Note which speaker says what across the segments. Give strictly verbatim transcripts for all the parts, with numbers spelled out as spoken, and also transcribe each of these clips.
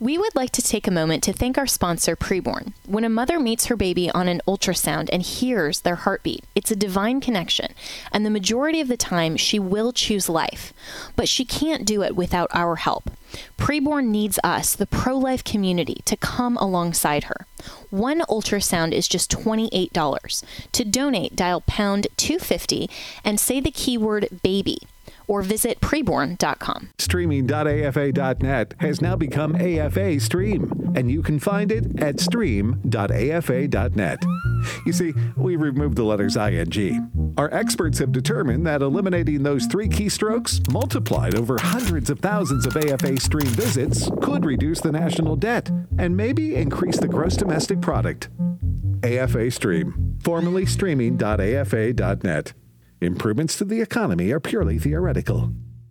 Speaker 1: We would like to take a moment to thank our sponsor, Preborn. When a mother meets her baby on an ultrasound and hears their heartbeat, it's a divine connection, and the majority of the time she will choose life. But she can't do it without our help. Preborn needs us, the pro-life community, to come alongside her. One ultrasound is just twenty-eight dollars. To donate, dial pound two fifty and say the keyword baby, or visit preborn dot com.
Speaker 2: Streaming dot A F A dot net has now become A F A Stream, and you can find it at stream dot A F A dot net. You see, we removed the letters I N G. Our experts have determined that eliminating those three keystrokes, multiplied over hundreds of thousands of A F A Stream visits, could reduce the national debt and maybe increase the gross domestic product. A F A Stream, formerly streaming dot A F A dot net. Improvements to the economy are purely theoretical.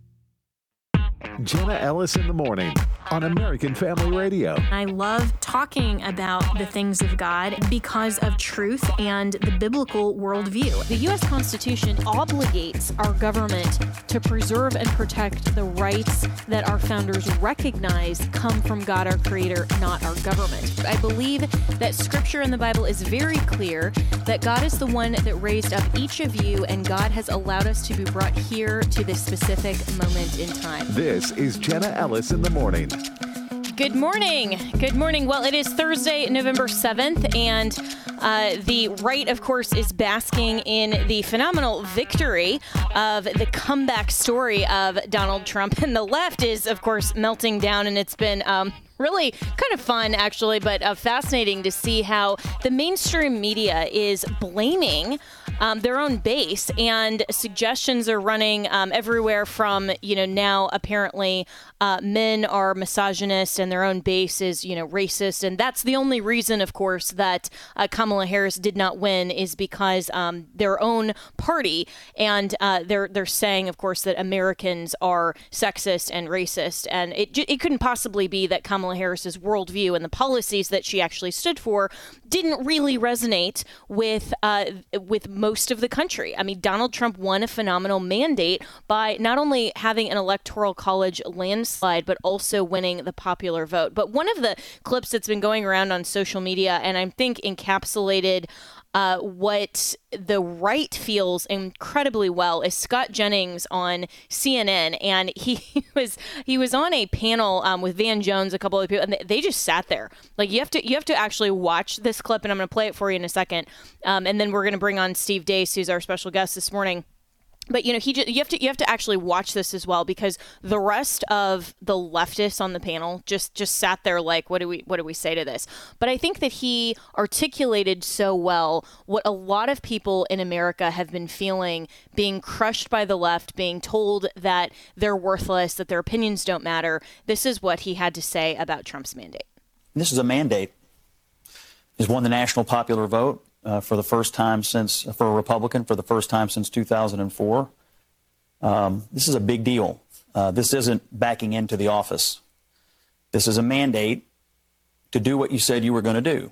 Speaker 2: Jenna Ellis in the morning on American Family Radio.
Speaker 1: I love talking about the things of God because of truth and the biblical worldview. The U S Constitution obligates our government to preserve and protect the rights that our founders recognize come from God, our Creator, not our government. I believe that Scripture in the Bible is very clear that God is the one that raised up each of you, and God has allowed us to be brought here to this specific moment in time.
Speaker 2: This is Jenna Ellis in the morning.
Speaker 1: Good morning. Good morning. Well, it is Thursday, November seventh, and uh, the right, of course, is basking in the phenomenal victory of the comeback story of Donald Trump. And the left is, of course, melting down, and it's been um, really kind of fun, actually, but uh, fascinating to see how the mainstream media is blaming Um, their own base, and suggestions are running um, everywhere from, you know, now apparently uh, men are misogynist and their own base is, you know, racist. And that's the only reason, of course, that uh, Kamala Harris did not win, is because um, their own party, and uh, they're they're saying, of course, that Americans are sexist and racist. And it, it couldn't possibly be that Kamala Harris's worldview and the policies that she actually stood for didn't really resonate with uh, with most of the country. I mean, Donald Trump won a phenomenal mandate by not only having an electoral college landslide, but also winning the popular vote. But one of the clips that's been going around on social media, and I think encapsulated Uh, what the right feels incredibly well, is Scott Jennings on C N N, and he, he was he was on a panel um, with Van Jones, a couple of people, and they just sat there. Like, you have to you have to actually watch this clip, and I'm going to play it for you in a second, um, and then we're going to bring on Steve Deace, who's our special guest this morning. But, you know, he just, you have to you have to actually watch this as well, because the rest of the leftists on the panel just just sat there like, what do we what do we say to this? But I think that he articulated so well what a lot of people in America have been feeling, being crushed by the left, being told that they're worthless, that their opinions don't matter. This is what he had to say about Trump's mandate.
Speaker 3: This is a mandate. He's won the national popular vote. Uh, for the first time since, for a Republican, for the first time since two thousand four. Um, this is a big deal. Uh, this isn't backing into the office. This is a mandate to do what you said you were going to do.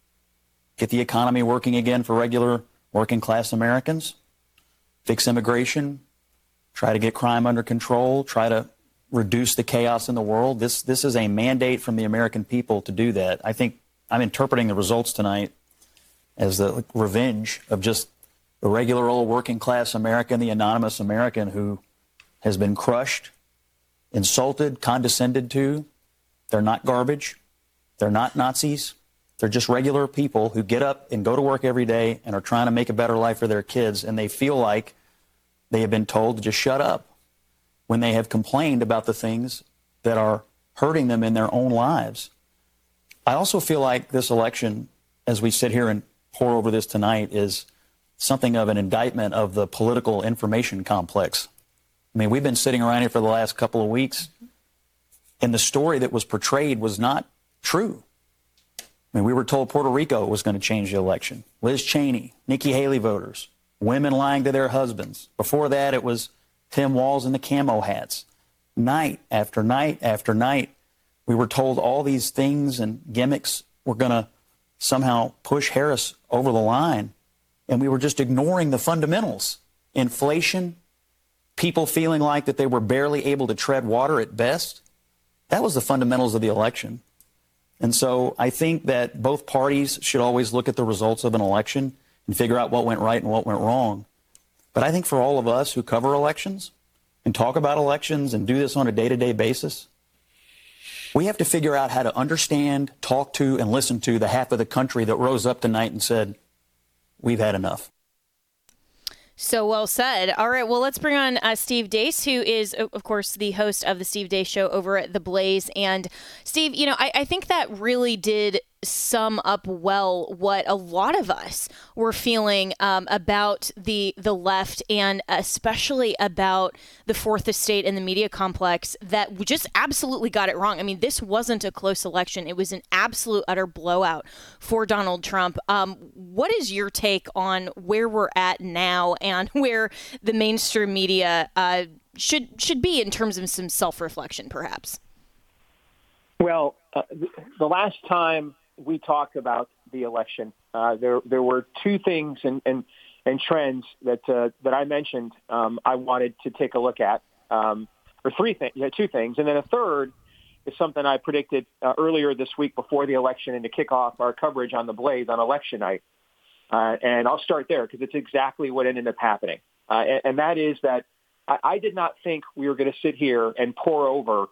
Speaker 3: Get the economy working again for regular working class Americans, fix immigration, try to get crime under control, try to reduce the chaos in the world. This, this is a mandate from the American people to do that. I think I'm interpreting the results tonight as the revenge of just the regular old working class American, the anonymous American who has been crushed, insulted, condescended to. They're not garbage. They're not Nazis. They're just regular people who get up and go to work every day and are trying to make a better life for their kids, and they feel like they have been told to just shut up when they have complained about the things that are hurting them in their own lives. I also feel like this election, as we sit here and pour over this tonight, is something of an indictment of the political information complex. I mean, we've been sitting around here for the last couple of weeks, and the story that was portrayed was not true. I mean, we were told Puerto Rico was going to change the election. Liz Cheney, Nikki Haley voters, women lying to their husbands. Before that, it was Tim Walz and the camo hats. Night after night after night, we were told all these things and gimmicks were going to somehow push Harris over the line, and we were just ignoring the fundamentals. Inflation, people feeling like that they were barely able to tread water at best. That was the fundamentals of the election. And so I think that both parties should always look at the results of an election and figure out what went right and what went wrong. But I think for all of us who cover elections and talk about elections and do this on a day-to-day basis, we have to figure out how to understand, talk to, and listen to the half of the country that rose up tonight and said, we've had enough.
Speaker 1: So well said. All right, well, let's bring on uh, Steve Deace, who is, of course, the host of the Steve Deace Show over at The Blaze. And Steve, you know, I, I think that really did sum up well what a lot of us were feeling um, about the the left, and especially about the Fourth Estate and the media complex, that we just absolutely got it wrong. I mean, this wasn't a close election. It was an absolute utter blowout for Donald Trump. Um, what is your take on where we're at now and where the mainstream media uh, should should be in terms of some self-reflection, perhaps?
Speaker 4: Well, uh, the last time we talked about the election, uh, there there were two things and, and, and trends that uh, that I mentioned um, I wanted to take a look at, um, or three things, yeah, two things. And then a third is something I predicted uh, earlier this week before the election and to kick off our coverage on The Blaze on election night. Uh, and I'll start there because it's exactly what ended up happening. Uh, and, and that is that I, I did not think we were going to sit here and pour over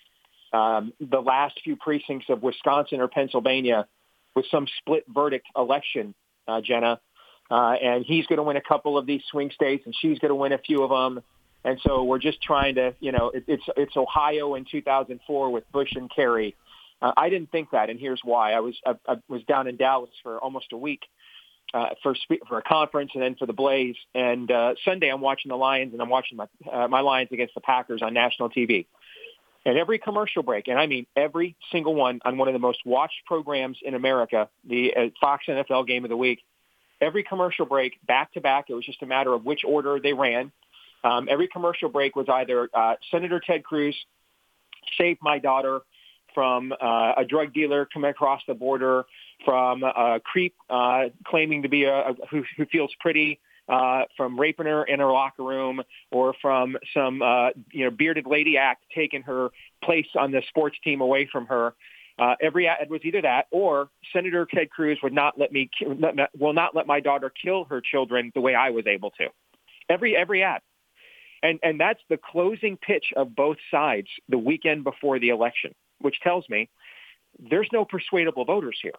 Speaker 4: Um, the last few precincts of Wisconsin or Pennsylvania with some split verdict election, uh, Jenna. Uh, and he's going to win a couple of these swing states, and she's going to win a few of them. And so we're just trying to, you know, it, it's it's Ohio in two thousand four with Bush and Kerry. Uh, I didn't think that, and here's why. I was I, I was down in Dallas for almost a week uh, for for a conference, and then for the Blaze. And uh, Sunday I'm watching the Lions, and I'm watching my uh, my Lions against the Packers on national T V. And every commercial break, and I mean every single one on one of the most watched programs in America, the uh, Fox N F L Game of the Week, every commercial break, back-to-back, it was just a matter of which order they ran. Um, every commercial break was either uh, Senator Ted Cruz saved my daughter from uh, a drug dealer coming across the border, from a creep uh, claiming to be a, a who, who feels pretty, Uh, from raping her in her locker room, or from some uh, you know bearded lady act taking her place on the sports team away from her. Uh, every ad was either that, or Senator Ted Cruz would not let me will not let my daughter kill her children the way I was able to. Every every ad, and and that's the closing pitch of both sides the weekend before the election, which tells me there's no persuadable voters here.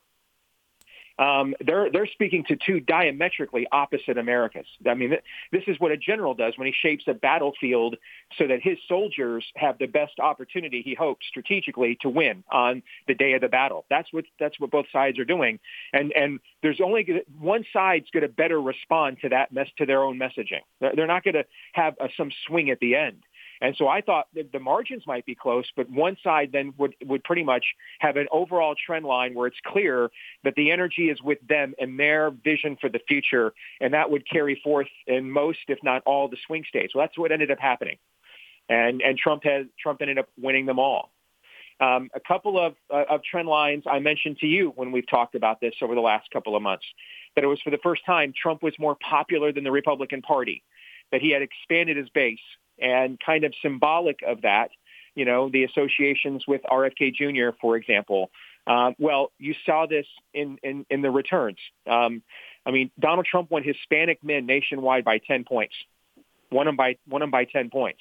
Speaker 4: Um, they're they're speaking to two diametrically opposite Americas. I mean, th- this is what a general does when he shapes a battlefield so that his soldiers have the best opportunity, he hopes, strategically to win on the day of the battle. That's what that's what both sides are doing, and and there's only gonna, one side's going to better respond to that mess to their own messaging. They're not going to have a, some swing at the end. And so I thought that the margins might be close, but one side then would, would pretty much have an overall trend line where it's clear that the energy is with them and their vision for the future, and that would carry forth in most, if not all, the swing states. Well, that's what ended up happening. And and Trump has Trump ended up winning them all. Um, a couple of, uh, of trend lines I mentioned to you when we've talked about this over the last couple of months, that it was for the first time Trump was more popular than the Republican Party, that he had expanded his base. And kind of symbolic of that, you know, the associations with R F K Junior, for example. Uh, well, you saw this in, in, in the returns. Um, I mean, Donald Trump won Hispanic men nationwide by ten points, won them by, won them by ten points.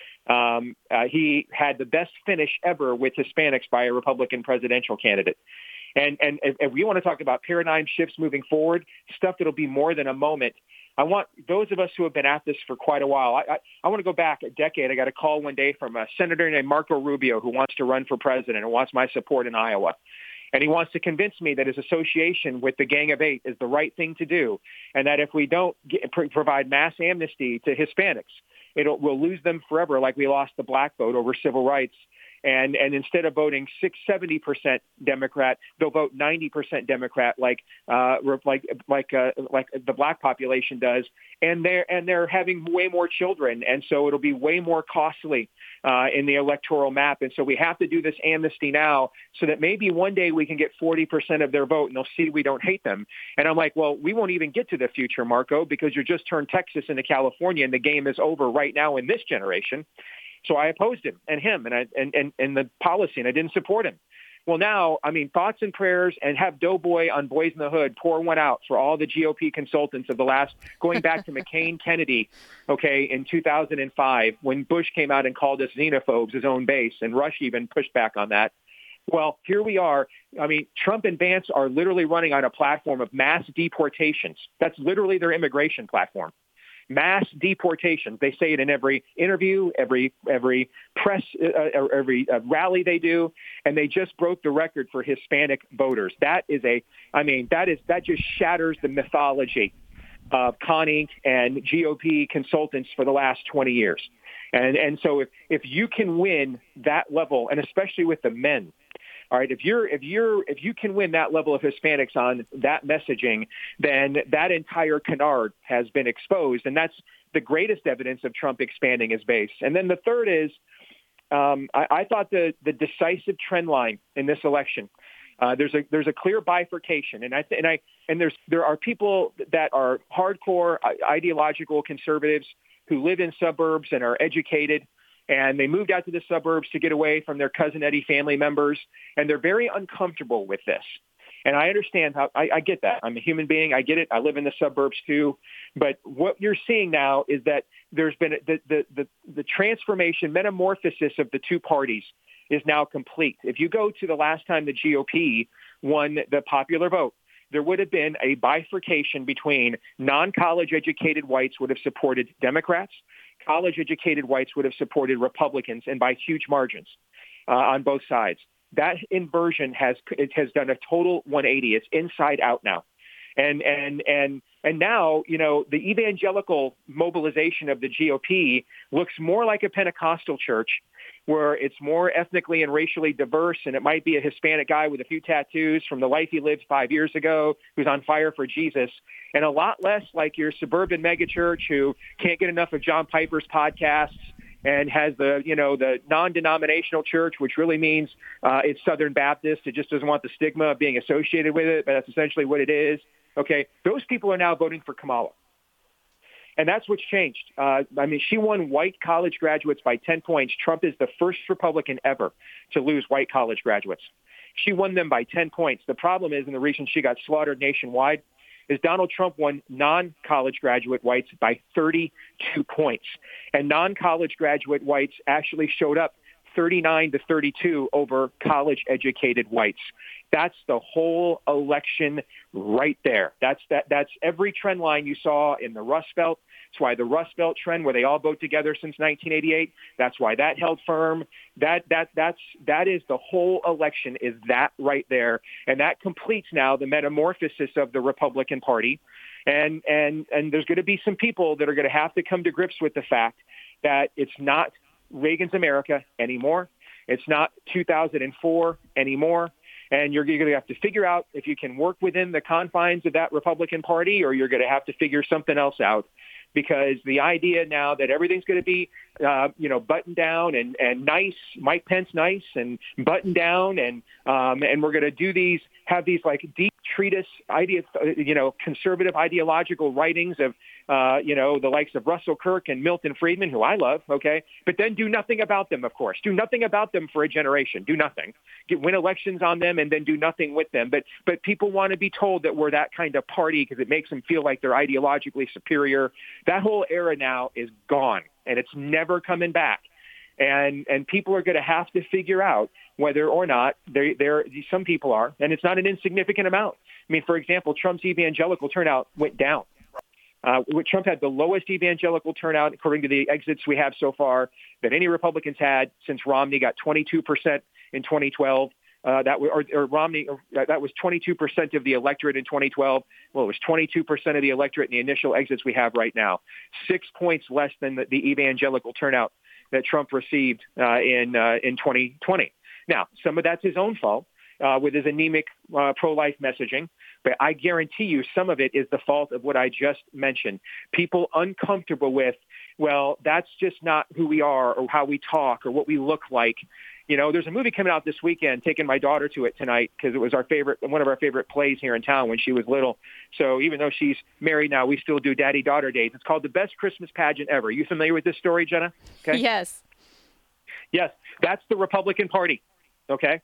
Speaker 4: Um, uh, he had the best finish ever with Hispanics by a Republican presidential candidate. And, and if, if we want to talk about paradigm shifts moving forward, stuff that'll be more than a moment, I want those of us who have been at this for quite a while. I, I, I want to go back a decade. I got a call one day from a senator named Marco Rubio who wants to run for president and wants my support in Iowa. And he wants to convince me that his association with the Gang of Eight is the right thing to do, and that if we don't get, pr- provide mass amnesty to Hispanics, it'll, we'll lose them forever, like we lost the black vote over civil rights. And and instead of voting six, seventy percent Democrat, they'll vote ninety percent Democrat, like uh, like like uh, like the black population does. And they're and they're having way more children, and so it'll be way more costly uh, in the electoral map. And so we have to do this amnesty now, so that maybe one day we can get forty percent of their vote, and they'll see we don't hate them. And I'm like, well, we won't even get to the future, Marco, because you just turned Texas into California, and the game is over right now in this generation. So I opposed him and him and I, and, and, and the policy, and I didn't support him. Well, now, I mean, thoughts and prayers, and have Doughboy on Boys in the Hood pour one out for all the G O P consultants of the last, going back to McCain Kennedy, okay, in two thousand five, when Bush came out and called us xenophobes, his own base, and Rush even pushed back on that. Well, here we are. I mean, Trump and Vance are literally running on a platform of mass deportations. That's literally their immigration platform. Mass deportations. They say it in every interview, every every press, uh, every uh, rally they do, and they just broke the record for Hispanic voters. That is a, I mean, that is that just shatters the mythology of Connie and G O P consultants for the last twenty years. And and so if if you can win that level, and especially with the men. All right, if you're if you're if you can win that level of Hispanics on that messaging, then that entire canard has been exposed, and that's the greatest evidence of Trump expanding his base. And then the third is, um, I, I thought the the decisive trend line in this election. Uh, there's a there's a clear bifurcation, and I th- and I and there's there are people that are hardcore ideological conservatives who live in suburbs and are educated. And they moved out to the suburbs to get away from their Cousin Eddie family members. And they're very uncomfortable with this. And I understand how I, I get that. I'm a human being. I get it. I live in the suburbs, too. But what you're seeing now is that there's been the, the, the, the transformation, metamorphosis of the two parties is now complete. If you go to the last time the G O P won the popular vote, there would have been a bifurcation between non-college educated whites would have supported Democrats. College-educated whites would have supported Republicans, and by huge margins uh, on both sides. That inversion has it has done a total one eighty. It's inside out now, and and and and now you know the evangelical mobilization of the G O P looks more like a Pentecostal church, where it's more ethnically and racially diverse, and it might be a Hispanic guy with a few tattoos from the life he lived five years ago who's on fire for Jesus, and a lot less like your suburban megachurch who can't get enough of John Piper's podcasts and has the, you know, the non-denominational church, which really means uh, it's Southern Baptist. It just doesn't want the stigma of being associated with it, but that's essentially what it is. Okay, those people are now voting for Kamala. And that's what's changed. Uh, I mean, she won white college graduates by ten points. Trump is the first Republican ever to lose white college graduates. She won them by ten points. The problem is, and the reason she got slaughtered nationwide, is Donald Trump won non-college graduate whites by thirty-two points. And non-college graduate whites actually showed up thirty-nine to thirty-two over college-educated whites. That's the whole election right there. That's that. That's every trend line you saw in the Rust Belt. That's why the Rust Belt trend, where they all vote together since nineteen eighty-eight, that's why that held firm. That that that's that is the whole election is that right there, and that completes now the metamorphosis of the Republican Party. And and and there's going to be some people that are going to have to come to grips with the fact that it's not Reagan's America anymore. It's not two thousand four anymore. And you're going to have to figure out if you can work within the confines of that Republican Party, or you're going to have to figure something else out. Because the idea now that everything's going to be, uh, you know, buttoned down and, and nice, Mike Pence nice and buttoned down, and um, and we're going to do these, have these like deep treatise, idea, you know, conservative ideological writings of, uh, you know, the likes of Russell Kirk and Milton Friedman, who I love, okay, but then do nothing about them, of course. Do nothing about them for a generation. Do nothing. Get, win elections on them and then do nothing with them. But but people want to be told that we're that kind of party because it makes them feel like they're ideologically superior. That whole era now is gone, and it's never coming back. And and people are going to have to figure out whether or not they there some people are, and it's not an insignificant amount. I mean, for example, Trump's evangelical turnout went down. Uh, Trump had the lowest evangelical turnout, according to the exits we have so far, that any Republicans had since Romney got twenty-two percent in twenty twelve. Uh, that or, or Romney, or, uh, that was twenty-two percent of the electorate in twenty twelve. Well, it was twenty-two percent of the electorate in the initial exits we have right now. Six points less than the, the evangelical turnout that Trump received uh, in uh, in twenty twenty. Now, some of that's his own fault uh, with his anemic uh, pro-life messaging, but I guarantee you some of it is the fault of what I just mentioned. People uncomfortable with, well, that's just not who we are or how we talk or what we look like. You know, there's a movie coming out this weekend, taking my daughter to it tonight because it was our favorite, one of our favorite plays here in town when she was little. So even though she's married now, we still do daddy-daughter dates. It's called The Best Christmas Pageant Ever. Are you familiar with this story, Jenna?
Speaker 1: Okay. Yes.
Speaker 4: Yes, that's the Republican Party, okay?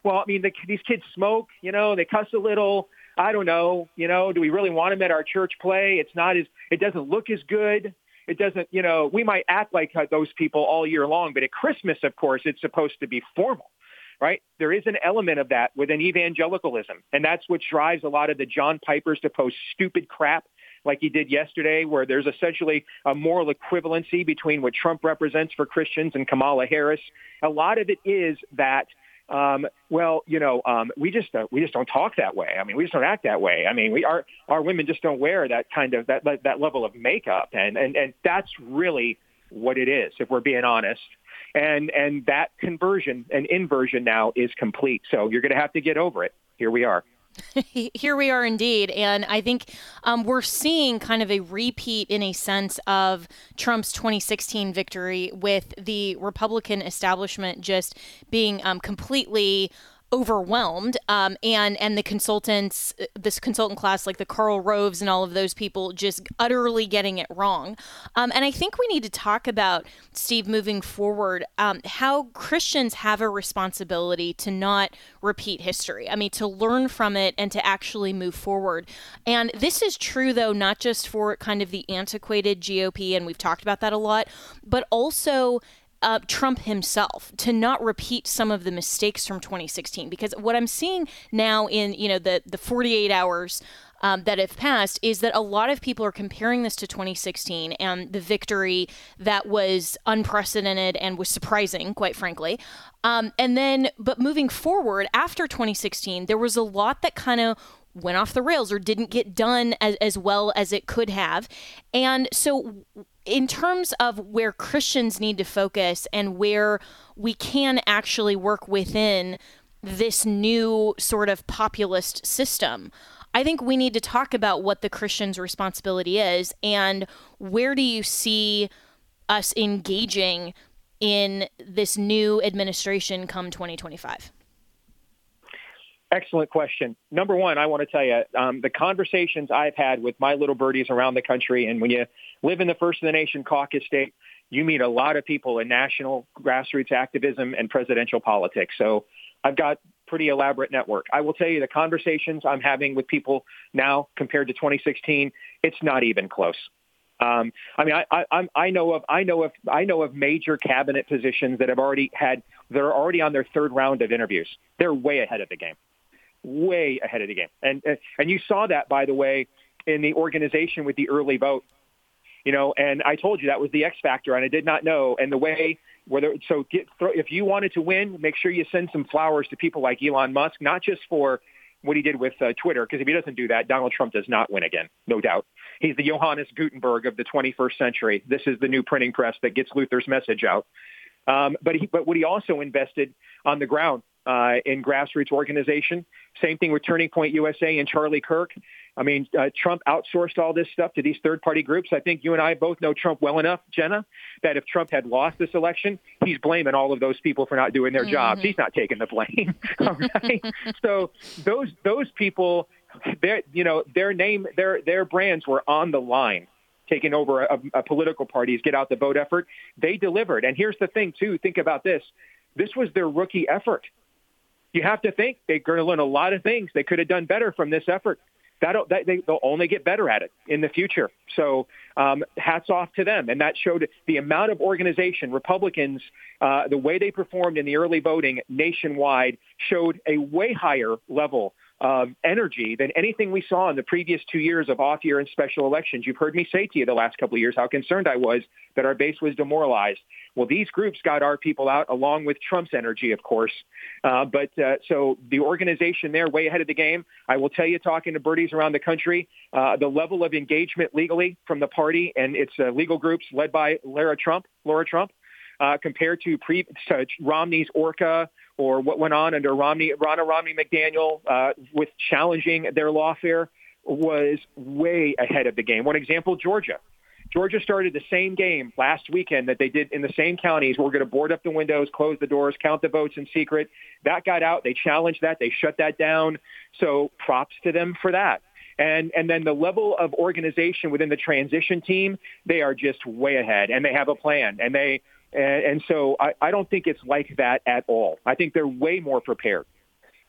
Speaker 4: well, I mean, the, these kids smoke, you know, they cuss a little. I don't know, you know, do we really want them at our church play? It's not as, it doesn't look as good. It doesn't, you know, we might act like those people all year long, but at Christmas, of course, it's supposed to be formal, right? There is an element of that within evangelicalism, and that's what drives a lot of the John Pipers to post stupid crap like he did yesterday, where there's essentially a moral equivalency between what Trump represents for Christians and Kamala Harris. A lot of it is that, um, well, you know, um, we just uh, we just don't talk that way. I mean, we just don't act that way. I mean, we our our women just don't wear that kind of that that level of makeup, and and and that's really what it is, if we're being honest. And and that conversion and inversion now is complete. So you're going to have to get over it. Here we are.
Speaker 1: Here we are indeed. And I think um, we're seeing kind of a repeat in a sense of Trump's twenty sixteen victory, with the Republican establishment just being um, completely overwhelmed, um, and and the consultants, this consultant class like the Karl Roves and all of those people just utterly getting it wrong. Um, and I think we need to talk about, Steve, moving forward, um, how Christians have a responsibility to not repeat history. I mean, to learn from it and to actually move forward. And this is true, though, not just for kind of the antiquated G O P, and we've talked about that a lot, but also Uh, Trump himself, to not repeat some of the mistakes from twenty sixteen. Because what I'm seeing now in, you know, the, the forty-eight hours um, that have passed is that a lot of people are comparing this to twenty sixteen and the victory that was unprecedented and was surprising, quite frankly. Um, and then, but moving forward after twenty sixteen, there was a lot that kind of went off the rails or didn't get done as, as well as it could have. And so in terms of where Christians need to focus and where we can actually work within this new sort of populist system, I think we need to talk about what the Christian's responsibility is, and where do you see us engaging in this new administration come twenty twenty-five?
Speaker 4: Excellent question. Number one, I want to tell you, um, the conversations I've had with my little birdies around the country, and when you live in the First of the Nation caucus state, you meet a lot of people in national grassroots activism and presidential politics. So I've got pretty elaborate network. I will tell you the conversations I'm having with people now compared to twenty sixteen, it's not even close. Um, I mean, I, I, I'm, I know of, I know of, I know of major cabinet positions that have already had, they're already on their third round of interviews. They're way ahead of the game. Way ahead of the game. And and you saw that, by the way, in the organization with the early vote. You know, and I told you that was the X factor, and I did not know. And the way, whether so get, if you wanted to win, make sure you send some flowers to people like Elon Musk, not just for what he did with uh, Twitter, because if he doesn't do that, Donald Trump does not win again, no doubt. He's the Johannes Gutenberg of the twenty-first century. This is the new printing press that gets Luther's message out. Um, but he, but what he also invested on the ground uh, in grassroots organization. Same thing with Turning Point U S A and Charlie Kirk. I mean, uh, Trump outsourced all this stuff to these third-party groups. I think you and I both know Trump well enough, Jenna, that if Trump had lost this election, he's blaming all of those people for not doing their mm-hmm. jobs. He's not taking the blame. All right? So those those people, their you know their name, their their brands were on the line, taking over a, a political party's get out the vote effort. They delivered. And here's the thing, too. Think about this. This was their rookie effort. You have to think they're going to learn a lot of things they could have done better from this effort. That'll, that, they, they'll only get better at it in the future. So um, hats off to them. And that showed the amount of organization, Republicans, uh, the way they performed in the early voting nationwide showed a way higher level of energy than anything we saw in the previous two years of off-year and special elections. You've heard me say to you the last couple of years how concerned I was that our base was demoralized. Well, these groups got our people out along with Trump's energy, of course. Uh, but uh, so the organization there, way ahead of the game. I will tell you, talking to birdies around the country, uh, the level of engagement legally from the party and its uh, legal groups led by Laura Trump, Laura Trump, uh, compared to pre to Romney's Orca or what went on under Romney, Ronna Romney McDaniel uh, with challenging their lawfare was way ahead of the game. One example, Georgia. Georgia started the same game last weekend that they did in the same counties. We're going to board up the windows, close the doors, count the votes in secret. That got out. They challenged that. They shut that down. So props to them for that. And and then the level of organization within the transition team, they are just way ahead, and they have a plan. And they and, and so I, I don't think it's like that at all. I think they're way more prepared.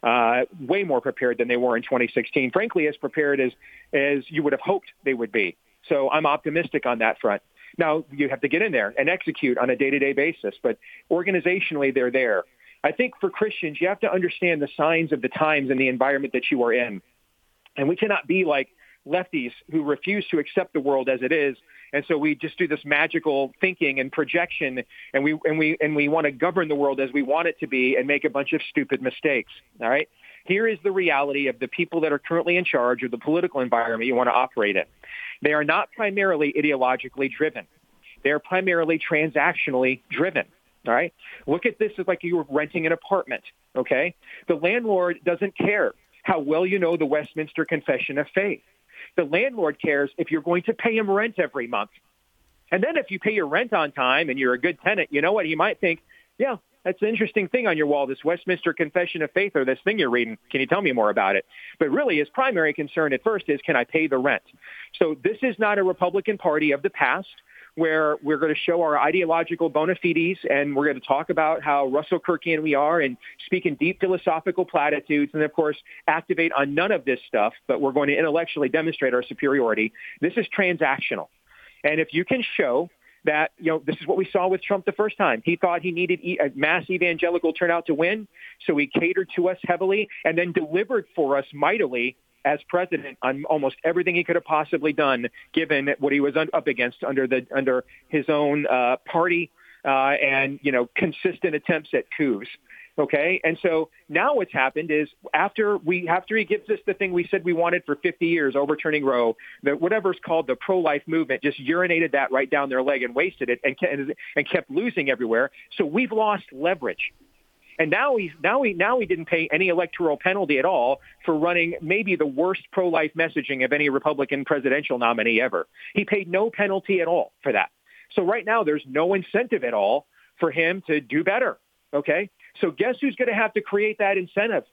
Speaker 4: uh, way more prepared than they were in twenty sixteen. Frankly, as prepared as, as you would have hoped they would be. So I'm optimistic on that front. Now, you have to get in there and execute on a day-to-day basis, but organizationally, they're there. I think for Christians, you have to understand the signs of the times and the environment that you are in. And we cannot be like lefties who refuse to accept the world as it is. And so we just do this magical thinking and projection, and we and we and we want to govern the world as we want it to be and make a bunch of stupid mistakes. All right. Here is the reality of the people that are currently in charge of the political environment you want to operate in. They are not primarily ideologically driven. They are primarily transactionally driven. All right. Look at this as like you were renting an apartment. OK, the landlord doesn't care how well you know the Westminster Confession of Faith. The landlord cares if you're going to pay him rent every month. And then if you pay your rent on time and you're a good tenant, you know what? He might think, yeah, that's an interesting thing on your wall, this Westminster Confession of Faith or this thing you're reading. Can you tell me more about it? But really his primary concern at first is, can I pay the rent? So this is not a Republican Party of the past where we're going to show our ideological bona fides and we're going to talk about how Russell Kirkian we are and speak in deep philosophical platitudes and, of course, activate on none of this stuff, but we're going to intellectually demonstrate our superiority. This is transactional. And if you can show that, you know, this is what we saw with Trump the first time. He thought he needed a mass evangelical turnout to win, so he catered to us heavily and then delivered for us mightily as president on almost everything he could have possibly done, given what he was up against under the under his own uh, party uh, and, you know, consistent attempts at coups. OK, and so now what's happened is after we after he gives us the thing we said we wanted for fifty years, overturning Roe, that whatever's called the pro-life movement just urinated that right down their leg and wasted it and, and kept losing everywhere. So we've lost leverage. And now he's now he now he didn't pay any electoral penalty at all for running maybe the worst pro-life messaging of any Republican presidential nominee ever. He paid no penalty at all for that. So right now there's no incentive at all for him to do better. OK, so guess who's going to have to create that incentive?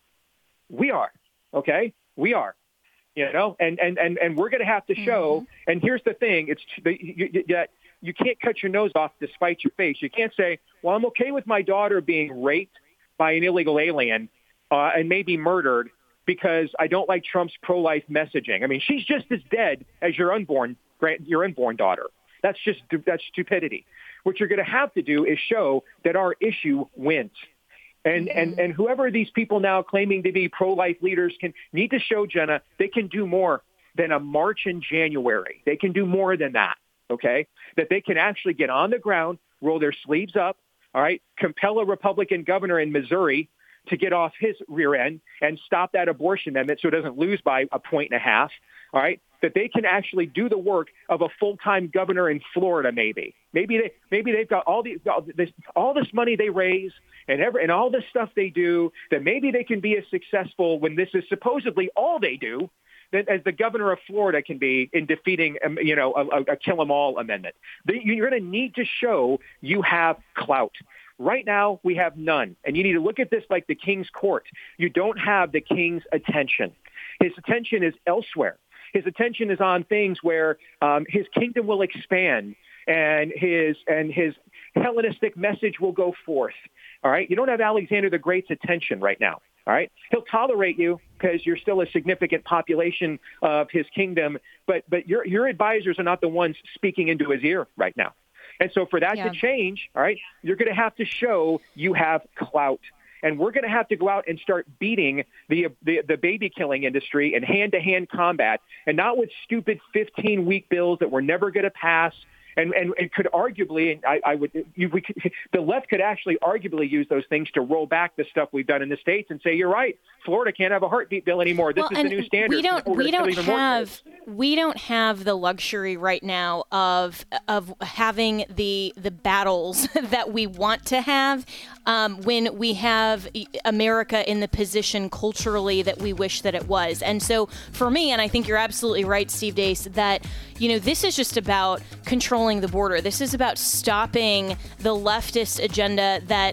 Speaker 4: We are. OK, we are. You know, and and and, and we're going to have to show. Mm-hmm. And here's the thing. It's that you, you, you can't cut your nose off to spite your face. You can't say, well, I'm okay with my daughter being raped by an illegal alien uh, and maybe murdered because I don't like Trump's pro-life messaging. I mean, she's just as dead as your unborn your unborn daughter. That's just that's stupidity. What you're going to have to do is show that our issue wins. And, mm-hmm. and, and whoever these people now claiming to be pro-life leaders can need to show, Jenna, they can do more than a march in January. They can do more than that. OK, that they can actually get on the ground, roll their sleeves up. All right. Compel a Republican governor in Missouri to get off his rear end and stop that abortion amendment so it doesn't lose by a point and a half. All right. That they can actually do the work of a full time governor in Florida. Maybe maybe they maybe they've got all the all this, all this money they raise and every and all this stuff they do, that maybe they can be as successful when this is supposedly all they do as the governor of Florida can be in defeating, um, you know, a, a kill them all amendment. You're going to need to show you have clout. Right now, we have none. And you need to look at this like the king's court. You don't have the king's attention. His attention is elsewhere. His attention is on things where um, his kingdom will expand and his and his Hellenistic message will go forth. All right. You don't have Alexander the Great's attention right now. All right. He'll tolerate you because you're still a significant population of his kingdom. But but your your advisors are not the ones speaking into his ear right now. And so for that yeah. to change, all right, you're going to have to show you have clout. And we're going to have to go out and start beating the, the the baby killing industry in hand-to-hand combat, and not with stupid fifteen-week bills that we're never going to pass. And, and it could arguably, and I, I would, you, we could, the left could actually arguably use those things to roll back the stuff we've done in the states and say, you're right, Florida can't have a heartbeat bill anymore. This well, is the new standard.
Speaker 1: We don't, we don't have, we don't have the luxury right now of of having the the battles that we want to have um, when we have America in the position culturally that we wish that it was. And so for me, and I think you're absolutely right, Steve Deace, that you know this is just about controlling the border. This is about stopping the leftist agenda that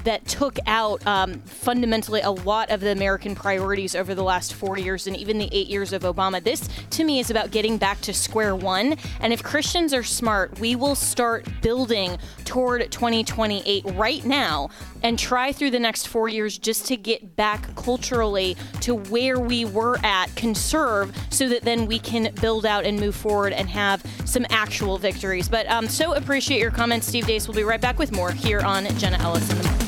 Speaker 1: that took out um, fundamentally a lot of the American priorities over the last four years and even the eight years of Obama. This, to me, is about getting back to square one. And if Christians are smart, we will start building toward twenty twenty-eight right now and try through the next four years just to get back culturally to where we were at, conserve, so that then we can build out and move forward and have some actual victories. But um, so appreciate your comments, Steve Deace. We'll be right back with more here on Jenna Ellis in the Morning.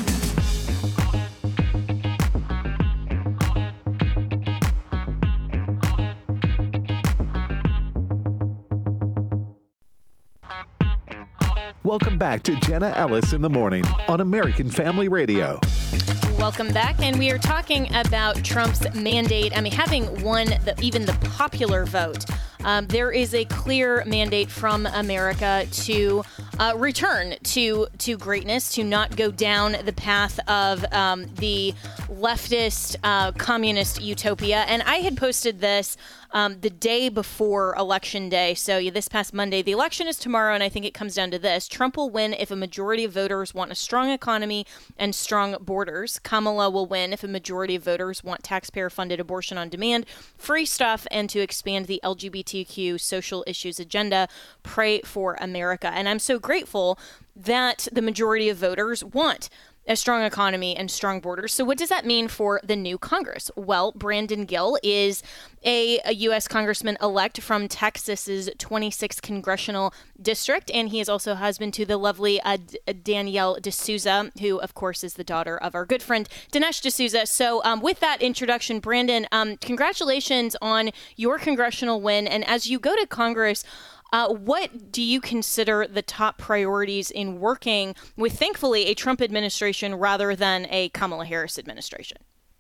Speaker 2: Welcome back to Jenna Ellis in the Morning on American Family Radio.
Speaker 1: Welcome back, and we are talking about Trump's mandate. I mean, having won the, even the popular vote, um, there is a clear mandate from America to uh, return to to greatness, to not go down the path of um, the leftist uh, communist utopia. And I had posted this um, the day before Election Day. So yeah, this past Monday, the election is tomorrow, and I think it comes down to this. Trump will win if a majority of voters want a strong economy and strong borders. Kamala will win if a majority of voters want taxpayer-funded abortion on demand, free stuff, and to expand the L G B T Q social issues agenda. Pray for America. And I'm so grateful that the majority of voters want a strong economy and strong borders. So what does that mean for the new Congress? Well, Brandon Gill is a, a U S congressman-elect from Texas's twenty-sixth congressional district, and he is also husband to the lovely uh, D- Danielle D'Souza, who, of course, is the daughter of our good friend Dinesh D'Souza. So um, with that introduction, Brandon, um, congratulations on your congressional win. And as you go to Congress, Uh, what do you consider the top priorities in working with, thankfully, a Trump administration rather than a Kamala Harris administration?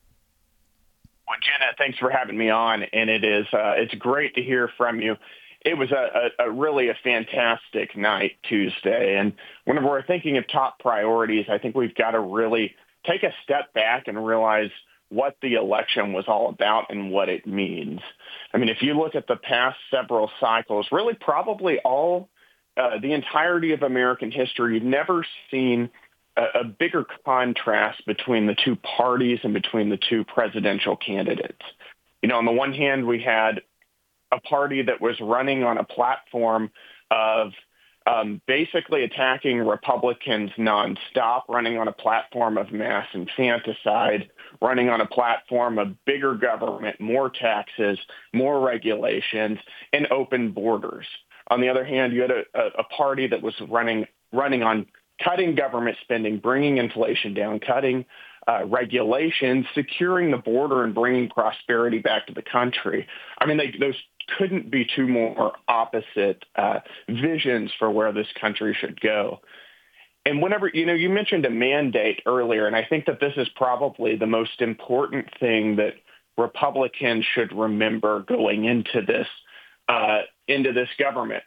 Speaker 5: Well, Jenna, thanks for having me on, and it is uh, it's great to hear from you. It was a, a, a really a fantastic night Tuesday, and whenever we're thinking of top priorities, I think we've got to really take a step back and realize what the election was all about and what it means. I mean, if you look at the past several cycles, really probably all, uh, the entirety of American history, you've never seen a, a bigger contrast between the two parties and between the two presidential candidates. You know, on the one hand, we had a party that was running on a platform of Um, basically attacking Republicans nonstop, running on a platform of mass infanticide, running on a platform of bigger government, more taxes, more regulations, and open borders. On the other hand, you had a, a, a party that was running running on cutting government spending, bringing inflation down, cutting uh, regulations, securing the border, and bringing prosperity back to the country. I mean, they, those couldn't be two more opposite uh, visions for where this country should go. And whenever, you know, you mentioned a mandate earlier, and I think that this is probably the most important thing that Republicans should remember going into this, uh, into this government.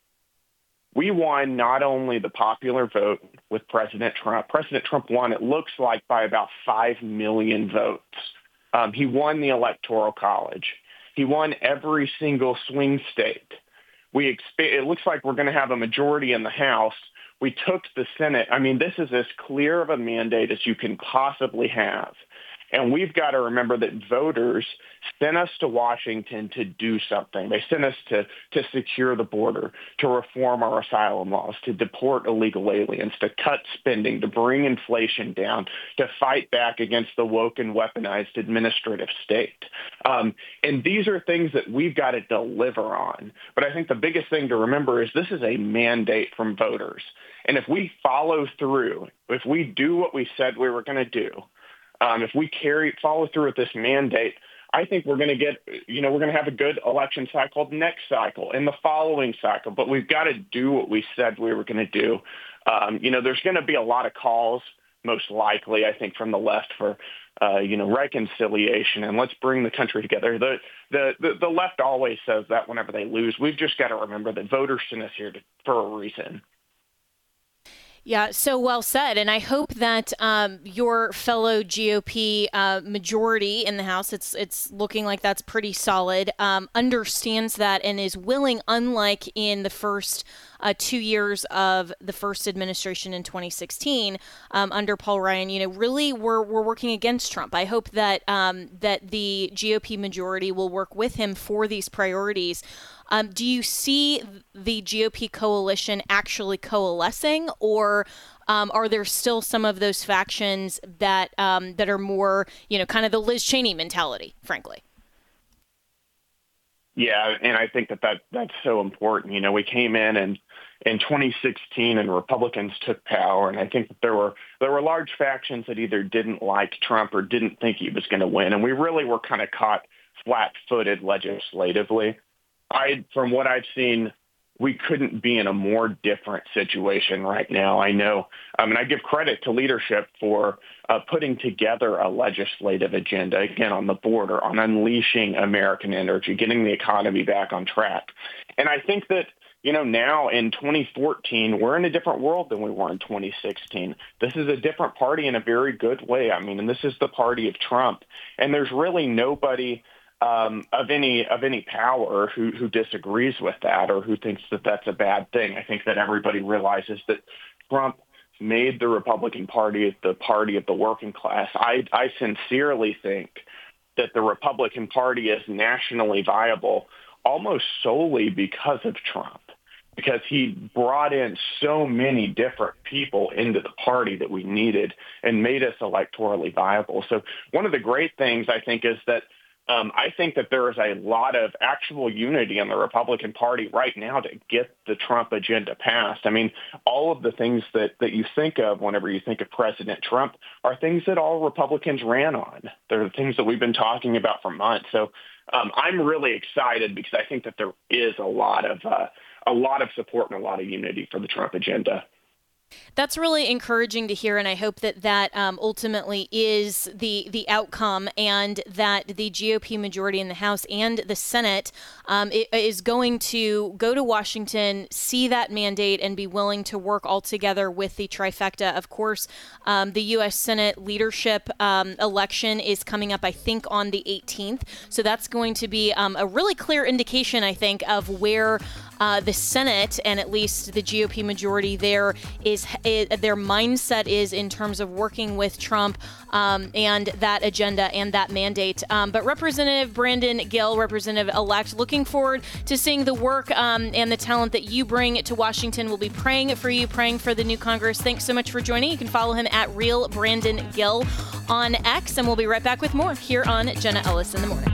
Speaker 5: We won not only the popular vote with President Trump. President Trump won, it looks like, by about five million votes. Um, he won the Electoral College. He won every single swing state. We exp- It looks like we're going to have a majority in the House. We took the Senate. I mean, this is as clear of a mandate as you can possibly have. And we've got to remember that voters sent us to Washington to do something. They sent us to, to secure the border, to reform our asylum laws, to deport illegal aliens, to cut spending, to bring inflation down, to fight back against the woke and weaponized administrative state. Um, and these are things that we've got to deliver on. But I think the biggest thing to remember is this is a mandate from voters. And if we follow through, if we do what we said we were going to do, Um, if we carry follow through with this mandate, I think we're going to get, you know, we're going to have a good election cycle next cycle and the following cycle. But we've got to do what we said we were going to do. Um, you know, there's going to be a lot of calls, most likely, I think, from the left for, uh, you know, reconciliation and let's bring the country together. The, the the the left always says that whenever they lose. We've just got to remember that voters sent us here to, for a reason.
Speaker 1: Yeah, so well said. And I hope that um, your fellow G O P uh, majority in the House, it's it's looking like that's pretty solid, um, understands that and is willing, unlike in the first uh, two years of the first administration in twenty sixteen um, under Paul Ryan, you know, really we're, we're working against Trump. I hope that um, that the G O P majority will work with him for these priorities. Um, do you see the G O P coalition actually coalescing, or um, are there still some of those factions that um, that are more, you know, kind of the Liz Cheney mentality, frankly?
Speaker 5: Yeah, and I think that, that that's so important. You know, we came in and in twenty sixteen and Republicans took power, and I think that there were there were large factions that either didn't like Trump or didn't think he was going to win, and we really were kind of caught flat-footed legislatively. I, from what I've seen, we couldn't be in a more different situation right now. I know, I mean, I give credit to leadership for uh, putting together a legislative agenda, again, on the border, on unleashing American energy, getting the economy back on track. And I think that, you know, now in twenty fourteen, we're in a different world than we were in twenty sixteen. This is a different party in a very good way. I mean, and this is the party of Trump. And there's really nobody Um, of any of any power who, who disagrees with that or who thinks that that's a bad thing. I think that everybody realizes that Trump made the Republican Party the party of the working class. I, I sincerely think that the Republican Party is nationally viable almost solely because of Trump, because he brought in so many different people into the party that we needed and made us electorally viable. So one of the great things, I think, is that Um, I think that there is a lot of actual unity in the Republican Party right now to get the Trump agenda passed. I mean, all of the things that, that you think of whenever you think of President Trump are things that all Republicans ran on. They're the things that we've been talking about for months. So um, I'm really excited because I think that there is a lot of uh, a lot of support and a lot of unity for the Trump agenda.
Speaker 1: That's really encouraging to hear, and I hope that that um, ultimately is the the outcome, and that the G O P majority in the House and the Senate um, is going to go to Washington, see that mandate, and be willing to work all together with the trifecta. Of course, um, the U S Senate leadership um, election is coming up, I think, on the eighteenth. So that's going to be um, a really clear indication, I think, of where uh, the Senate and at least the G O P majority there is. Is, their mindset is in terms of working with Trump um, and that agenda and that mandate. Um, but Representative Brandon Gill, Representative-elect, looking forward to seeing the work um, and the talent that you bring to Washington. We'll be praying for you, praying for the new Congress. Thanks so much for joining. You can follow him at Real Brandon Gill on X, and we'll be right back with more here on Jenna Ellis in the Morning.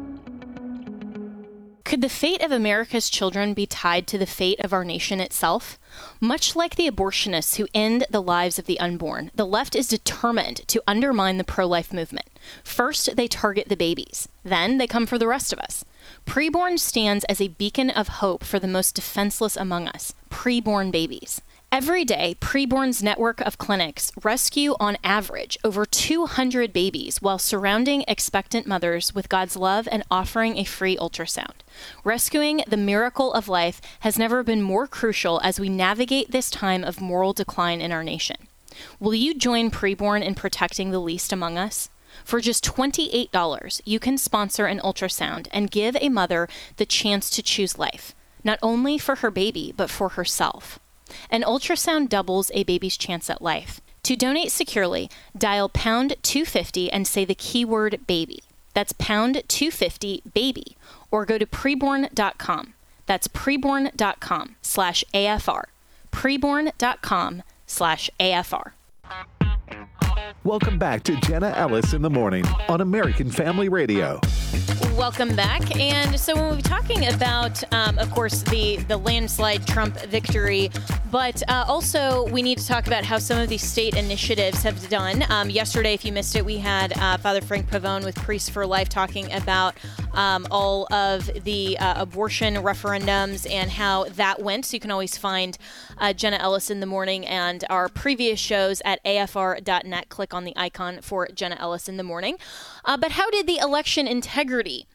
Speaker 1: Could the fate of America's children be tied to the fate of our nation itself? Much like the abortionists who end the lives of the unborn, the left is determined to undermine the pro-life movement. First, they target the babies. Then they come for the rest of us. Preborn stands as a beacon of hope for the most defenseless among us, preborn babies. Every day, Preborn's network of clinics rescue, on average, over two hundred babies while surrounding expectant mothers with God's love and offering a free ultrasound. Rescuing the miracle of life has never been more crucial as we navigate this time of moral decline in our nation. Will you join Preborn in protecting the least among us? For just twenty-eight dollars, you can sponsor an ultrasound and give a mother the chance to choose life, not only for her baby, but for herself. An ultrasound doubles a baby's chance at life. To donate securely, dial pound two fifty and say the keyword baby. That's pound two fifty baby, or go to preborn dot com. That's preborn dot com slash A F R. preborn dot com slash A F R.
Speaker 2: Welcome back to Jenna Ellis in the Morning on American Family Radio.
Speaker 1: Welcome back. And so when we're talking about, um, of course, the, the landslide Trump victory, but uh, also we need to talk about how some of these state initiatives have done. Um, yesterday, if you missed it, we had uh, Father Frank Pavone with Priests for Life talking about um, all of the uh, abortion referendums and how that went. So you can always find uh, Jenna Ellis in the Morning and our previous shows at A F R dot net. Click on the icon for Jenna Ellis in the Morning. Uh, but how did the election integrity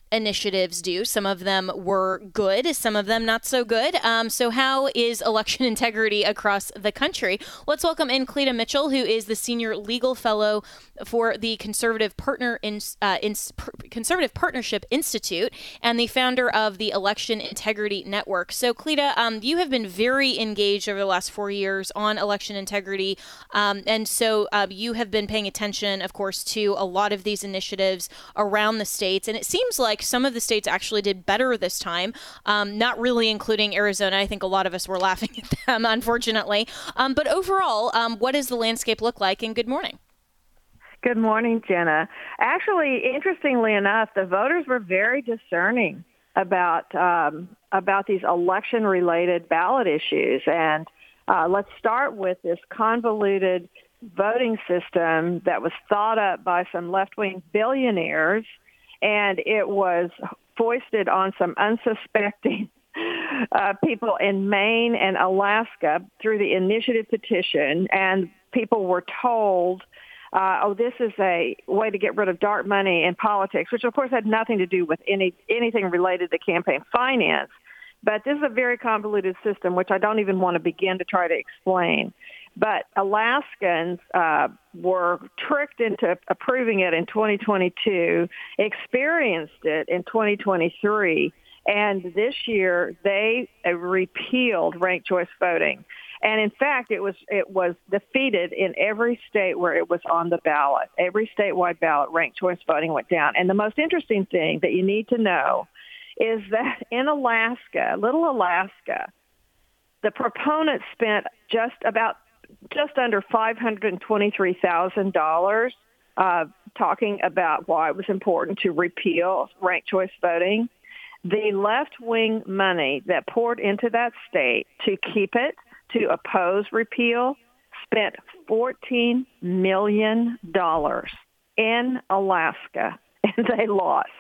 Speaker 1: initiatives do. Some of them were good, some of them not so good. Um, so how is election integrity across the country? Let's welcome in Cleta Mitchell, who is the Senior Legal Fellow for the Conservative Partner in, uh, in, Conservative Partnership Institute and the founder of the Election Integrity Network. So Cleta, um, you have been very engaged over the last four years on election integrity. Um, and so uh, you have been paying attention, of course, to a lot of these initiatives around the states. And it seems like some of the states actually did better this time, um, not really including Arizona. I think a lot of us were laughing at them, unfortunately. Um, but overall, um, what does the landscape look like? And good morning.
Speaker 6: Good morning, Jenna. Actually, interestingly enough, the voters were very discerning about um, about these election-related ballot issues. And uh, let's start with this convoluted voting system that was thought up by some left-wing billionaires, and it was foisted on some unsuspecting uh, people in Maine and Alaska through the initiative petition, and people were told, uh, oh, this is a way to get rid of dark money in politics, which of course had nothing to do with any anything related to campaign finance. But this is a very convoluted system, which I don't even want to begin to try to explain. But Alaskans uh, were tricked into approving it in twenty twenty-two, experienced it in twenty twenty-three, and this year they uh, repealed ranked choice voting. And in fact, it was it was defeated in every state where it was on the ballot. Every statewide ballot, ranked choice voting went down. And the most interesting thing that you need to know is that in Alaska, little Alaska, the proponents spent just about just under five hundred twenty-three thousand dollars uh, talking about why it was important to repeal ranked choice voting. The left-wing money that poured into that state to keep it, to oppose repeal, spent fourteen million dollars in Alaska, and they lost.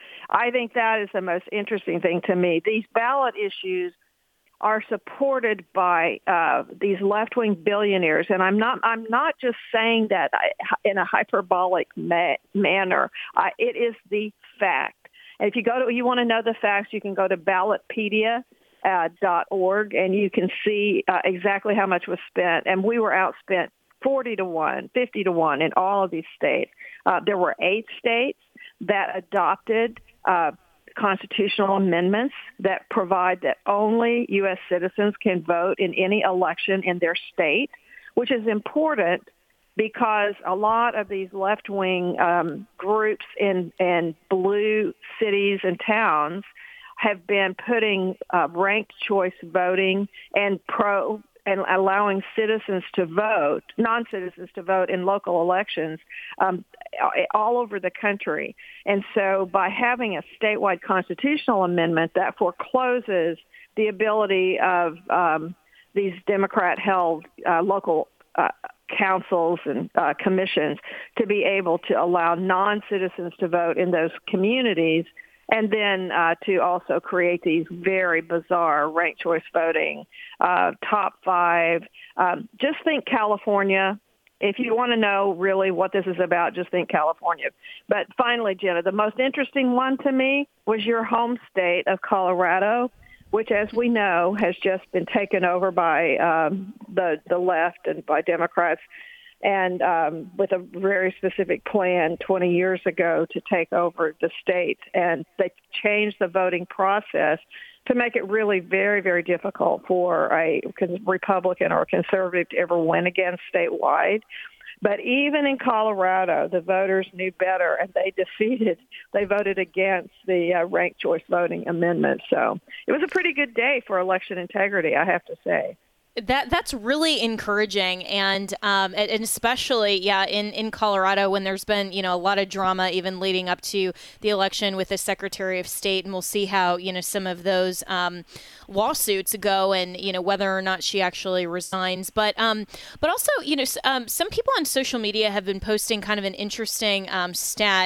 Speaker 6: I think that is the most interesting thing to me. These ballot issues are supported by uh, these left-wing billionaires, and I'm not. I'm not just saying that in a hyperbolic ma- manner. I, it is the fact. And if you go to, you want to know the facts, you can go to ballotpedia dot org, and you can see uh, exactly how much was spent. And we were outspent forty to one, fifty to one in all of these states. Uh, there were eight states that adopted uh, constitutional amendments that provide that only U S citizens can vote in any election in their state, which is important because a lot of these left-wing um, groups in, in blue cities and towns have been putting uh, ranked choice voting and pro and allowing citizens to vote, non-citizens to vote in local elections um, all over the country. And so by having a statewide constitutional amendment that forecloses the ability of um, these Democrat-held uh, local uh, councils and uh, commissions to be able to allow non-citizens to vote in those communities, and then uh, to also create these very bizarre ranked choice voting, uh, top five. Um, just think California. If you want to know really what this is about, just think California. But finally, Jenna, the most interesting one to me was your home state of Colorado, which, as we know, has just been taken over by um, the, the left and by Democrats, and um, with a very specific plan twenty years ago to take over the state. And they changed the voting process to make it really very, very difficult for a Republican or a conservative to ever win again statewide. But even in Colorado, the voters knew better, and they defeated, they voted against the uh, ranked choice voting amendment. So it was a pretty good day for election integrity, I have to say.
Speaker 1: That that's really encouraging, and um, and especially yeah in, in Colorado, when there's been you know a lot of drama even leading up to the election with the Secretary of State, and we'll see how you know some of those um, lawsuits go, and you know whether or not she actually resigns. But um, but also you know um, some people on social media have been posting kind of an interesting um, stat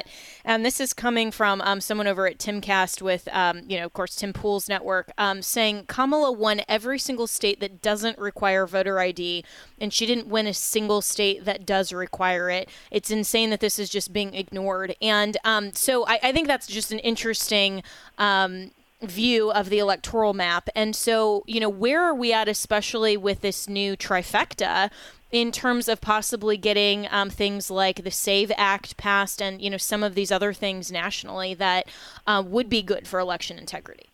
Speaker 1: And this is coming from um, someone over at Timcast with, um, you know, of course, Tim Pool's network, um, saying Kamala won every single state that doesn't require voter I D, and she didn't win a single state that does require it. It's insane that this is just being ignored. And um, so I, I think that's just an interesting um view of the electoral map. And so, you know, where are we at, especially with this new trifecta, in terms of possibly getting um, things like the SAVE Act passed and, you know, some of these other things nationally that uh, would be good for election integrity?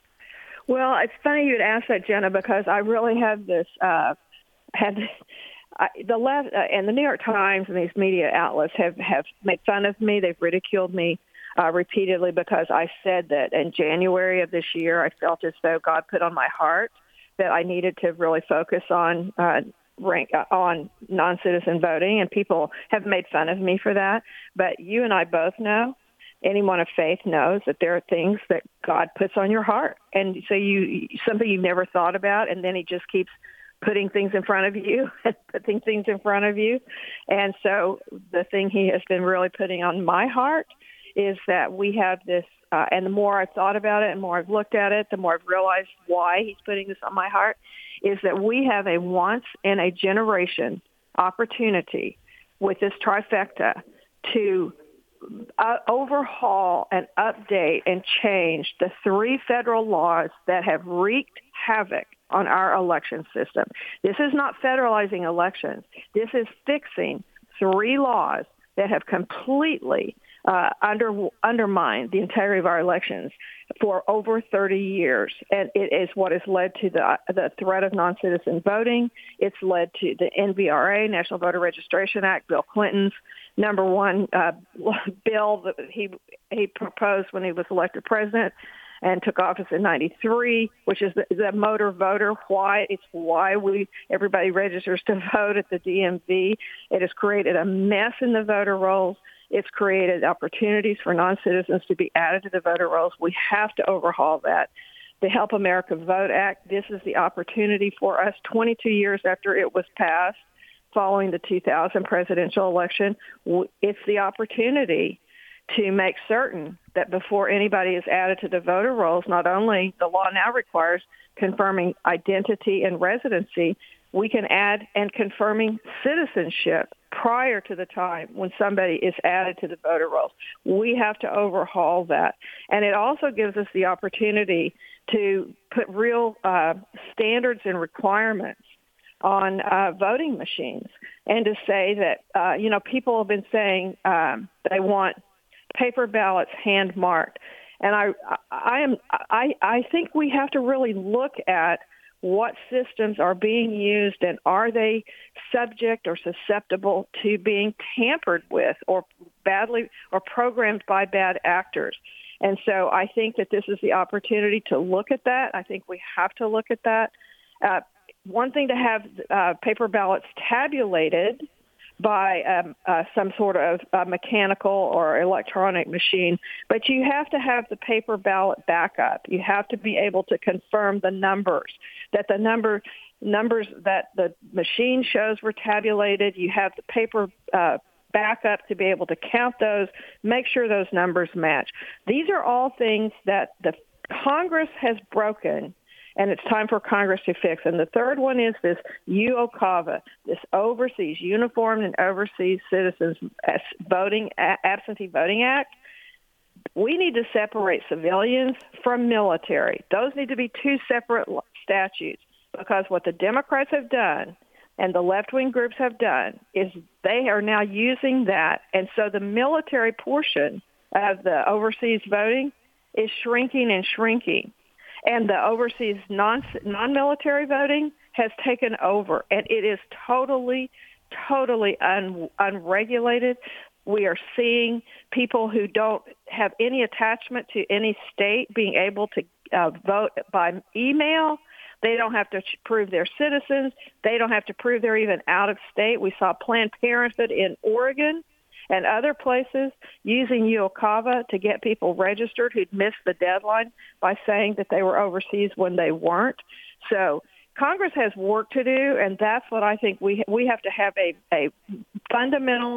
Speaker 6: Well, it's funny you'd ask that, Jenna, because I really have this, uh, had I, the left uh, and the New York Times and these media outlets have, have made fun of me. They've ridiculed me Uh, repeatedly because I said that in January of this year, I felt as though God put on my heart that I needed to really focus on uh, rank uh, on non-citizen voting, and people have made fun of me for that. But you and I both know, anyone of faith knows that there are things that God puts on your heart, and so you something you've never thought about, and then He just keeps putting things in front of you and putting things in front of you. And so the thing He has been really putting on my heart is that we have this, uh, and the more I've thought about it and the more I've looked at it, the more I've realized why He's putting this on my heart, is that we have a once-in-a-generation opportunity with this trifecta to uh, overhaul and update and change the three federal laws that have wreaked havoc on our election system. This is not federalizing elections. This is fixing three laws that have completely Uh, under, undermined the integrity of our elections for over thirty years. And it is what has led to the, the threat of non-citizen voting. It's led to the N V R A, National Voter Registration Act, Bill Clinton's number one uh, bill that he, he proposed when he was elected president and took office in ninety-three, which is the, the motor voter. Why it's why we everybody registers to vote at the D M V. It has created a mess in the voter rolls. It's created opportunities for non-citizens to be added to the voter rolls. We have to overhaul that. The Help America Vote Act, this is the opportunity for us twenty-two years after it was passed, following the two thousand presidential election. It's the opportunity to make certain that before anybody is added to the voter rolls, not only the law now requires confirming identity and residency, we can add and confirming citizenship prior to the time when somebody is added to the voter rolls. We have to overhaul that. And it also gives us the opportunity to put real uh, standards and requirements on uh, voting machines, and to say that, uh, you know, people have been saying um, they want paper ballots hand marked. And I, I am, I, I think we have to really look at what systems are being used, and are they subject or susceptible to being tampered with or badly or programmed by bad actors. And so I think that this is the opportunity to look at that. I think we have to look at that. Uh, one thing to have uh, paper ballots tabulated by um, uh, some sort of uh, mechanical or electronic machine, but you have to have the paper ballot backup. You have to be able to confirm the numbers, that the number numbers that the machine shows were tabulated. You have the paper uh, backup to be able to count those, make sure those numbers match. These are all things that the Congress has broken, and it's time for Congress to fix. And the third one is this U O C A V A, this Overseas, Uniformed and Overseas Citizens Voting, Absentee Voting Act. We need to separate civilians from military. Those need to be two separate statutes, because what the Democrats have done and the left-wing groups have done is they are now using that. And so the military portion of the overseas voting is shrinking and shrinking. And the overseas non, non-military voting has taken over, and it is totally, totally un, unregulated. We are seeing people who don't have any attachment to any state being able to uh, vote by email. They don't have to prove they're citizens. They don't have to prove they're even out of state. We saw Planned Parenthood in Oregon and other places using U O C A V A to get people registered who'd missed the deadline by saying that they were overseas when they weren't. So Congress has work to do, and that's what I think we we have to have a, a fundamental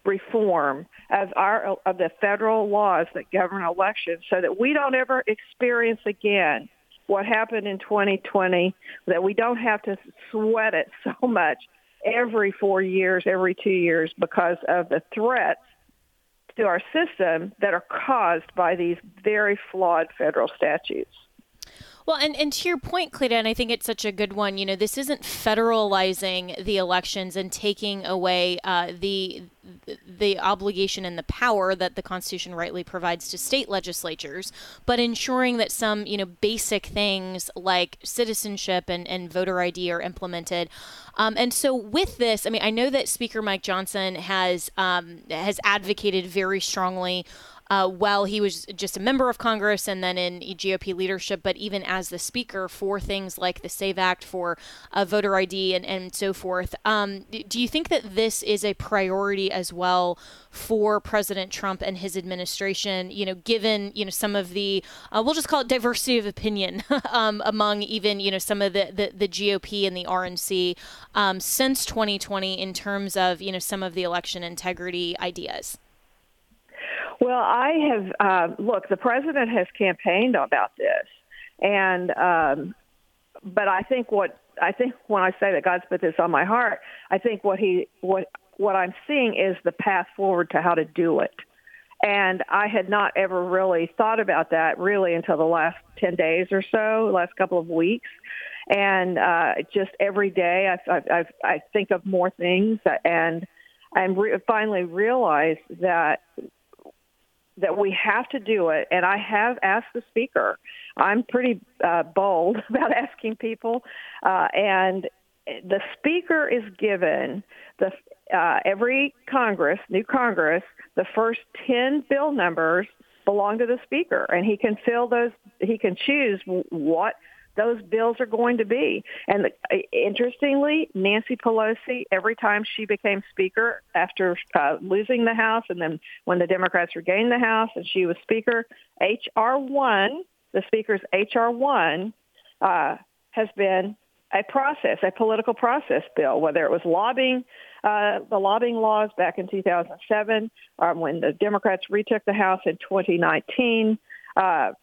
Speaker 6: reform of our of the federal laws that govern elections so that we don't ever experience again what happened in twenty twenty, that we don't have to sweat it so much every four years, every two years because of the threats to our system that are caused by these very flawed federal statutes.
Speaker 1: Well, and, and to your point, Cleta, and I think it's such a good one, you know, this isn't federalizing the elections and taking away uh, the the obligation and the power that the Constitution rightly provides to state legislatures, but ensuring that some, you know, basic things like citizenship and, and voter I D are implemented. Um, and so with this, I mean, I know that Speaker Mike Johnson has um, has advocated very strongly Uh, while he was just a member of Congress and then in G O P leadership, but even as the speaker for things like the SAVE Act for uh, voter I D and, and so forth. Um, do you think that this is a priority as well for President Trump and his administration, you know, given, you know, some of the, uh, we'll just call it diversity of opinion um, among even, you know, some of the, the, the G O P and the R N C um, since twenty twenty in terms of, you know, some of the election integrity ideas?
Speaker 6: Well, I have, uh, look, the president has campaigned about this. And, um, but I think what, I think when I say that God's put this on my heart, I think what he, what, what I'm seeing is the path forward to how to do it. And I had not ever really thought about that really until the last ten days or so, last couple of weeks. And uh, just every day I, I, I think of more things and I re- finally realized that that we have to do it. And I have asked the speaker. I'm pretty uh, bold about asking people. Uh, and the speaker is given the uh, every Congress, new Congress, the first ten bill numbers belong to the speaker. And he can fill those, he can choose what those bills are going to be. And the, interestingly, Nancy Pelosi, every time she became speaker after uh, losing the House and then when the Democrats regained the House and she was speaker, H R one, the speaker's H R one, uh, has been a process, a political process bill, whether it was lobbying, uh, the lobbying laws back in two thousand seven, or when the Democrats retook the House in twenty nineteen, uh,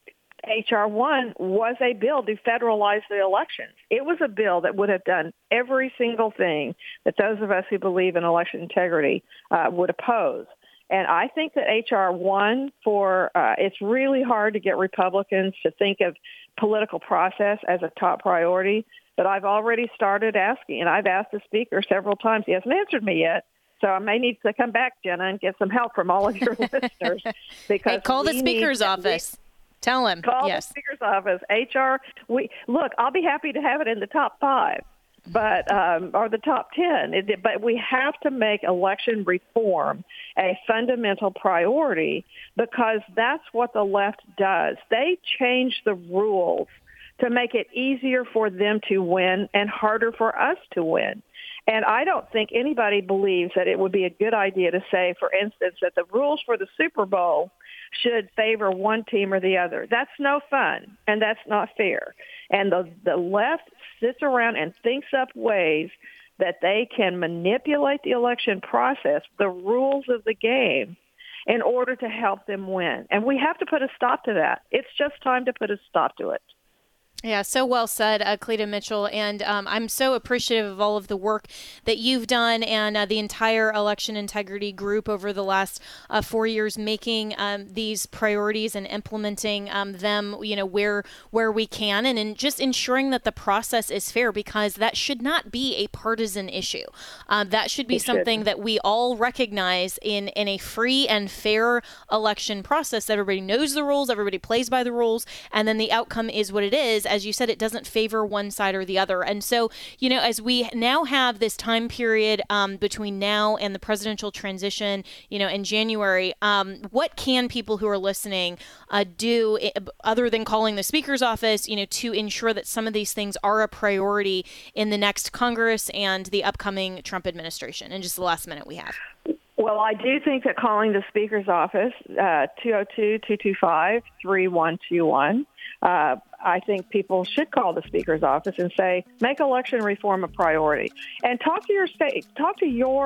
Speaker 6: H R one was a bill to federalize the elections. It was a bill that would have done every single thing that those of us who believe in election integrity uh, would oppose. And I think that H R one for, uh, it's really hard to get Republicans to think of political process as a top priority, but I've already started asking, and I've asked the speaker several times. He hasn't answered me yet. So I may need to come back, Jenna, and get some help from all of your listeners. Because
Speaker 1: hey, call the speaker's office. We, Tell him.
Speaker 6: Call
Speaker 1: yes.
Speaker 6: the speaker's office. H R. We look. I'll be happy to have it in the top five, but um, or the top ten. It, but we have to make election reform a fundamental priority because that's what the left does. They change the rules to make it easier for them to win and harder for us to win. And I don't think anybody believes that it would be a good idea to say, for instance, that the rules for the Super Bowl should favor one team or the other. That's no fun, and that's not fair. And the, the left sits around and thinks up ways that they can manipulate the election process, the rules of the game, in order to help them win. And we have to put a stop to that. It's just time to put a stop to it.
Speaker 1: Yeah, so well said, uh, Cleta Mitchell. And um, I'm so appreciative of all of the work that you've done and uh, the entire election integrity group over the last uh, four years, making um, these priorities and implementing um, them, you know, where where we can, and in just ensuring that the process is fair, because that should not be a partisan issue. Um, that should be
Speaker 6: it
Speaker 1: something
Speaker 6: should.
Speaker 1: that we all recognize in, in a free and fair election process. Everybody knows the rules, everybody plays by the rules, and then the outcome is what it is. As you said, it doesn't favor one side or the other. And so, you know, as we now have this time period um, between now and the presidential transition, you know, in January, um, what can people who are listening uh, do other than calling the speaker's office, you know, to ensure that some of these things are a priority in the next Congress and the upcoming Trump administration? In just the last minute we have.
Speaker 6: Well, I do think that calling the speaker's office, uh, two oh two, two two five, three one two one, uh, I think people should call the speaker's office and say, make election reform a priority. And talk to your state, talk to your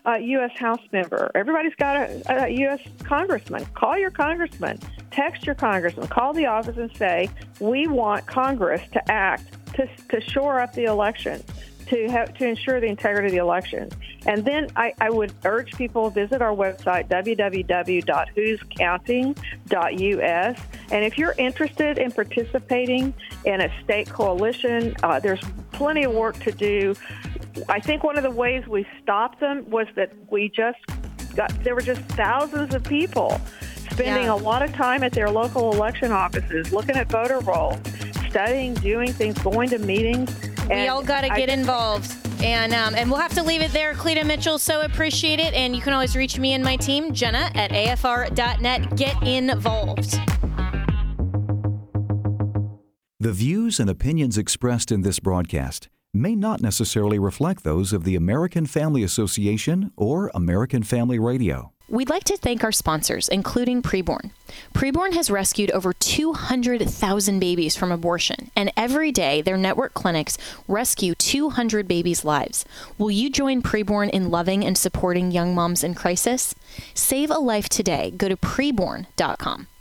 Speaker 6: uh, U S House member. Everybody's got a, a U S congressman. Call your congressman. Text your congressman. Call the office and say, we want Congress to act to, to shore up the elections, to have, to ensure the integrity of the elections. And then I, I would urge people to visit our website, w w w dot who's counting dot u s. And if you're interested in participating in a state coalition, uh, there's plenty of work to do. I think one of the ways we stopped them was that we just got, there were just thousands of people spending
Speaker 1: Yeah.
Speaker 6: a lot of time at their local election offices, looking at voter rolls, studying, doing things, going to meetings.
Speaker 1: We
Speaker 6: And
Speaker 1: all got to
Speaker 6: I
Speaker 1: get
Speaker 6: just-
Speaker 1: involved. And um, and we'll have to leave it there. Cleta Mitchell, so appreciate it. And you can always reach me and my team, Jenna, at A F R dot net. Get involved.
Speaker 7: The views and opinions expressed in this broadcast may not necessarily reflect those of the American Family Association or American Family Radio.
Speaker 1: We'd like to thank our sponsors, including Preborn. Preborn has rescued over two hundred thousand babies from abortion, and every day their network clinics rescue two hundred babies' lives. Will you join Preborn in loving and supporting young moms in crisis? Save a life today. Go to preborn dot com.